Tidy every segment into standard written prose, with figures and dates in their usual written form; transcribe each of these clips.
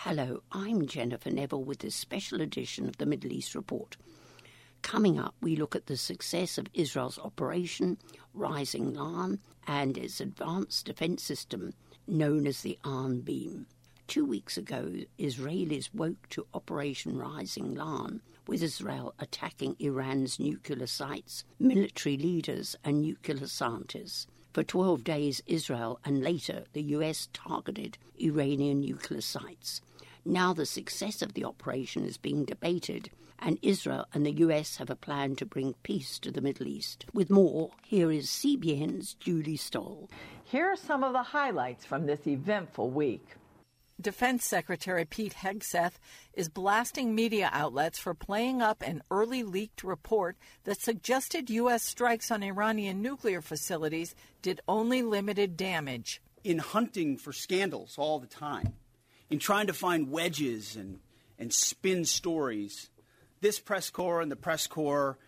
Hello, I'm Jennifer Neville with this special edition of the Middle East Report. Coming up, we look at the success of Israel's Operation Rising Lion and its advanced defense system known as the Iron Beam. 2 weeks ago, Israelis woke to Operation Rising Lion, with Israel attacking Iran's nuclear sites, military leaders and nuclear scientists. For 12 days, Israel and later the US targeted Iranian nuclear sites. Now the success of the operation is being debated, and Israel and the US have a plan to bring peace to the Middle East. With more, here is CBN's Julie Stoll. Here are some of the highlights from this eventful week. Defense Secretary Pete Hegseth is blasting media outlets for playing up an early leaked report that suggested U.S. strikes on Iranian nuclear facilities did only limited damage. In hunting for scandals all the time, in trying to find wedges and spin stories, this press corps and the press corps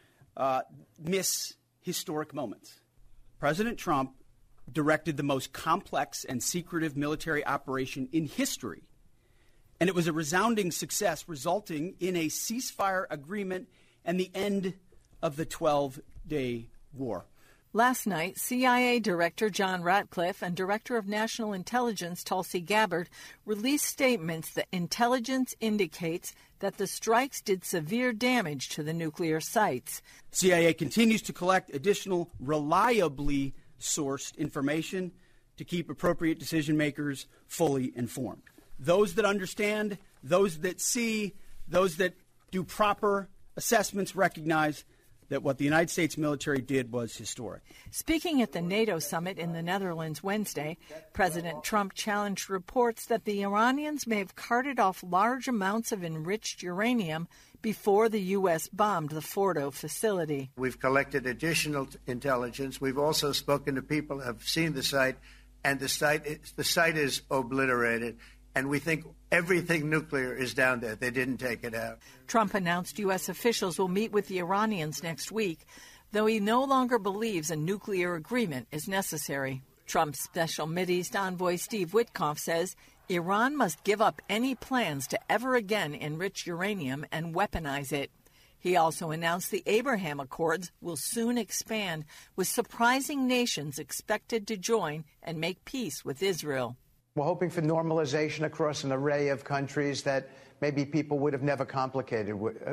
miss historic moments. President Trump directed the most complex and secretive military operation in history. And it was a resounding success, resulting in a ceasefire agreement and the end of the 12-day war. Last night, CIA Director John Ratcliffe and Director of National Intelligence Tulsi Gabbard released statements that intelligence indicates that the strikes did severe damage to the nuclear sites. CIA continues to collect additional reliably sourced information to keep appropriate decision makers fully informed. Those that understand, those that see, those that do proper assessments recognize that what the United States military did was historic. Speaking at the NATO summit in the Netherlands Wednesday, President Trump challenged reports that the Iranians may have carted off large amounts of enriched uranium before the U.S. bombed the Fordo facility. We've collected additional intelligence. We've also spoken to people who have seen the site, and the site is obliterated. And we think everything nuclear is down there. They didn't take it out. Trump announced U.S. officials will meet with the Iranians next week, though he no longer believes a nuclear agreement is necessary. Trump's Special Mideast envoy Steve Witkoff says Iran must give up any plans to ever again enrich uranium and weaponize it. He also announced the Abraham Accords will soon expand, with surprising nations expected to join and make peace with Israel. We're hoping for normalization across an array of countries that maybe people would have never contemplated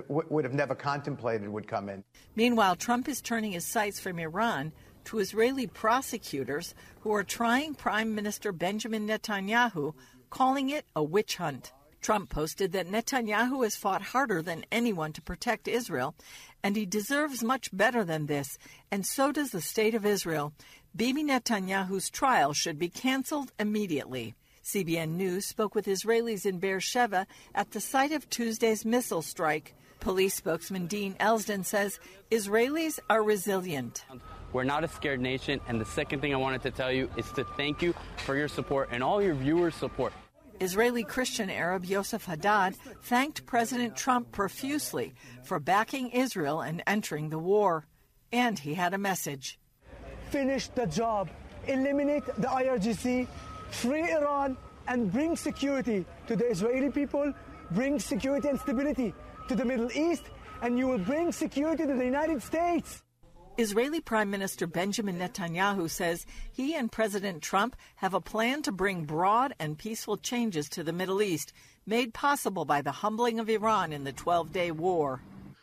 would come in. Meanwhile, Trump is turning his sights from Iran to Israeli prosecutors who are trying Prime Minister Benjamin Netanyahu, calling it a witch hunt. Trump posted that Netanyahu has fought harder than anyone to protect Israel, and he deserves much better than this, and so does the state of Israel. Bibi Netanyahu's trial should be canceled immediately. CBN News spoke with Israelis in Beersheba at the site of Tuesday's missile strike. Police spokesman Dean Elsden says Israelis are resilient. We're not a scared nation, and the second thing I wanted to tell you is to thank you for your support and all your viewers' support. Israeli Christian Arab Yosef Haddad thanked President Trump profusely for backing Israel and entering the war. And he had a message. Finish the job. Eliminate the IRGC, free Iran, and bring security to the Israeli people, bring security and stability to the Middle East, and you will bring security to the United States. Israeli Prime Minister Benjamin Netanyahu says he and President Trump have a plan to bring broad and peaceful changes to the Middle East, made possible by the humbling of Iran in the 12-day war.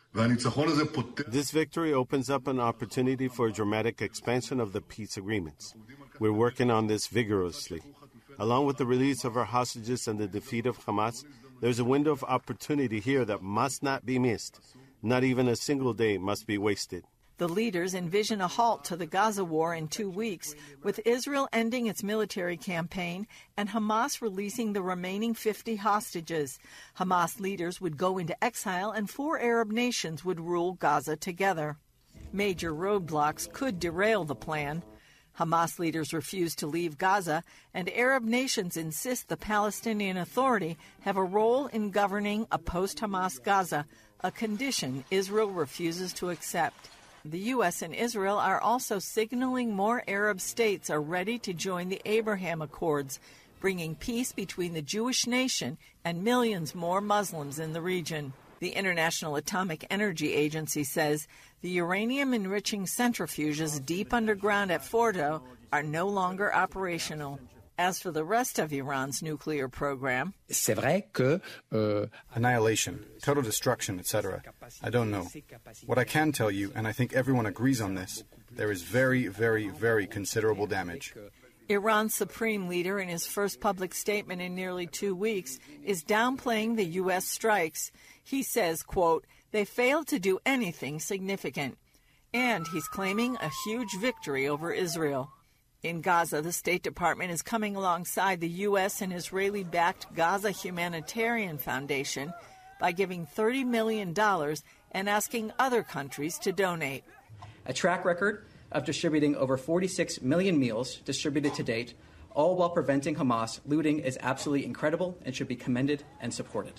This victory opens up an opportunity for a dramatic expansion of the peace agreements. We're working on this vigorously. Along with the release of our hostages and the defeat of Hamas, there's a window of opportunity here that must not be missed. Not even a single day must be wasted. The leaders envision a halt to the Gaza war in 2 weeks, with Israel ending its military campaign and Hamas releasing the remaining 50 hostages. Hamas leaders would go into exile and 4 Arab nations would rule Gaza together. Major roadblocks could derail the plan. Hamas leaders refuse to leave Gaza, and Arab nations insist the Palestinian Authority have a role in governing a post-Hamas Gaza, a condition Israel refuses to accept. The U.S. and Israel are also signaling more Arab states are ready to join the Abraham Accords, bringing peace between the Jewish nation and millions more Muslims in the region. The International Atomic Energy Agency says the uranium-enriching centrifuges deep underground at Fordo are no longer operational. As for the rest of Iran's nuclear program, C'est vrai que annihilation, total destruction, etc. I don't know. What I can tell you, and I think everyone agrees on this, there is very, very, very considerable damage. Iran's supreme leader, in his first public statement in nearly 2 weeks, is downplaying the U.S. strikes. He says, quote, they failed to do anything significant. And he's claiming a huge victory over Israel. In Gaza, the State Department is coming alongside the U.S. and Israeli-backed Gaza Humanitarian Foundation by giving $30 million and asking other countries to donate. A track record of distributing over 46 million meals distributed to date, all while preventing Hamas looting, is absolutely incredible and should be commended and supported.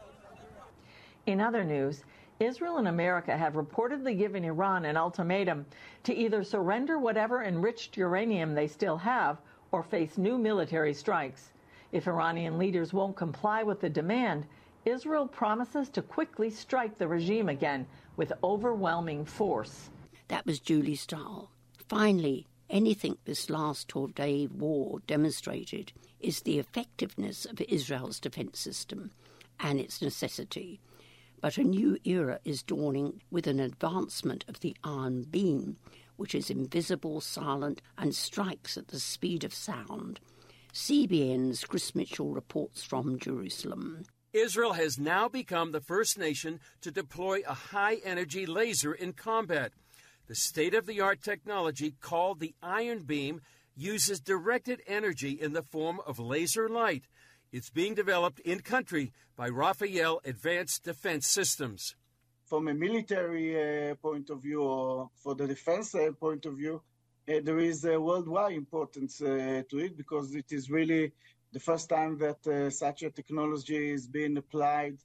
In other news, Israel and America have reportedly given Iran an ultimatum to either surrender whatever enriched uranium they still have or face new military strikes. If Iranian leaders won't comply with the demand, Israel promises to quickly strike the regime again with overwhelming force. That was Julie Stahl. Finally, anything this last 12-day war demonstrated is the effectiveness of Israel's defense system and its necessity. But a new era is dawning with an advancement of the Iron Beam, which is invisible, silent, and strikes at the speed of sound. CBN's Chris Mitchell reports from Jerusalem. Israel has now become the first nation to deploy a high-energy laser in combat. The state-of-the-art technology called the Iron Beam uses directed energy in the form of laser light. It's being developed in-country by Rafael Advanced Defense Systems. From a military point of view, or for the defense point of view, there is a worldwide importance to it, because it is really the first time that such a technology is being applied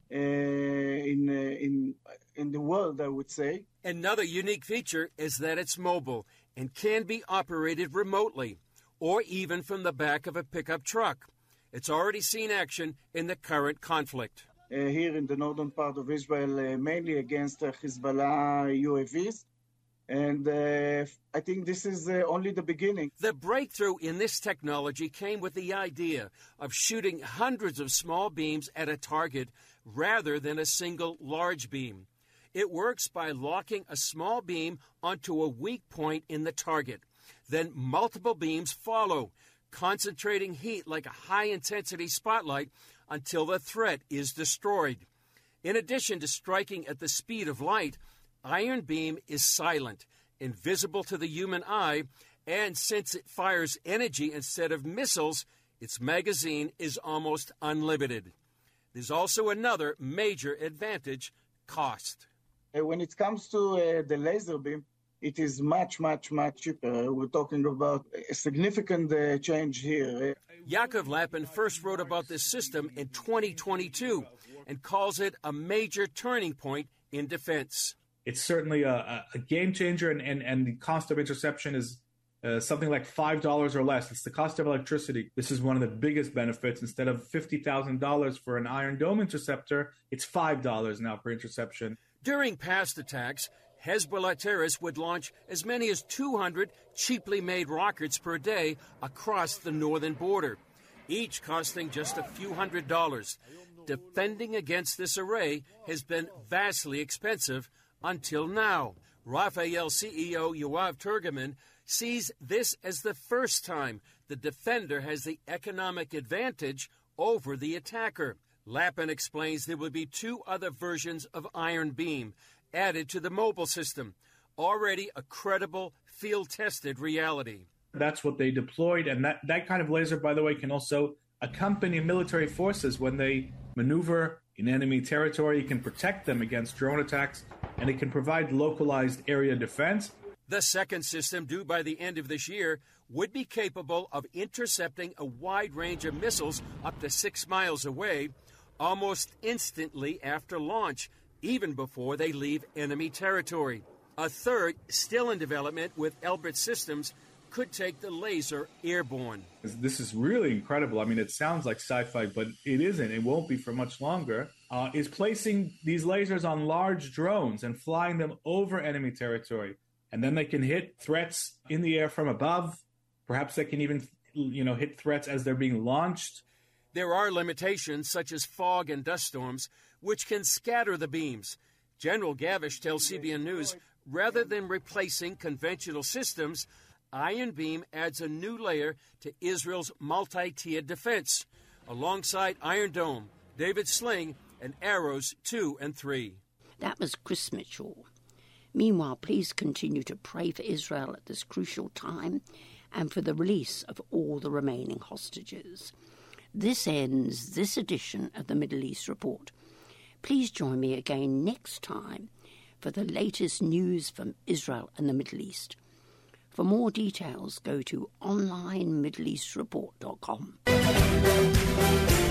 in the world, I would say. Another unique feature is that it's mobile and can be operated remotely, or even from the back of a pickup truck. It's already seen action in the current conflict. Here in the northern part of Israel, mainly against Hezbollah UAVs. And I think this is only the beginning. The breakthrough in this technology came with the idea of shooting hundreds of small beams at a target rather than a single large beam. It works by locking a small beam onto a weak point in the target. Then multiple beams follow, concentrating heat like a high-intensity spotlight until the threat is destroyed. In addition to striking at the speed of light, Iron Beam is silent, invisible to the human eye, and since it fires energy instead of missiles, its magazine is almost unlimited. There's also another major advantage: cost. When it comes to the laser beam, it is much, much, much cheaper. We're talking about a significant change here. Yaakov Lapin first wrote about this system in 2022 and calls it a major turning point in defense. It's certainly a game changer, and the cost of interception is something like $5 or less. It's the cost of electricity. This is one of the biggest benefits. Instead of $50,000 for an Iron Dome interceptor, it's $5 now per interception. During past attacks, Hezbollah terrorists would launch as many as 200 cheaply made rockets per day across the northern border, each costing just a few $100s. Defending against this array has been vastly expensive until now. Rafael CEO Yoav Turgeman sees this as the first time the defender has the economic advantage over the attacker. Lapin explains there will be 2 other versions of Iron Beam added to the mobile system, already a credible, field-tested reality. That's what they deployed, and that kind of laser, by the way, can also accompany military forces when they maneuver in enemy territory. It can protect them against drone attacks, and it can provide localized area defense. The second system, due by the end of this year, would be capable of intercepting a wide range of missiles up to 6 miles away almost instantly after launch, even before they leave enemy territory. A third, still in development with Elbit Systems, could take the laser airborne. This is really incredible. I mean, it sounds like sci-fi, but it isn't. It won't be for much longer. Is placing these lasers on large drones and flying them over enemy territory. And then they can hit threats in the air from above. Perhaps they can even, hit threats as they're being launched. There are limitations such as fog and dust storms, which can scatter the beams. General Gavish tells CBN News, rather than replacing conventional systems, Iron Beam adds a new layer to Israel's multi-tiered defense, alongside Iron Dome, David Sling, and Arrows 2 and 3. That was Chris Mitchell. Meanwhile, please continue to pray for Israel at this crucial time and for the release of all the remaining hostages. This ends this edition of the Middle East Report. Please join me again next time for the latest news from Israel and the Middle East. For more details, go to onlinemiddleeastreport.com.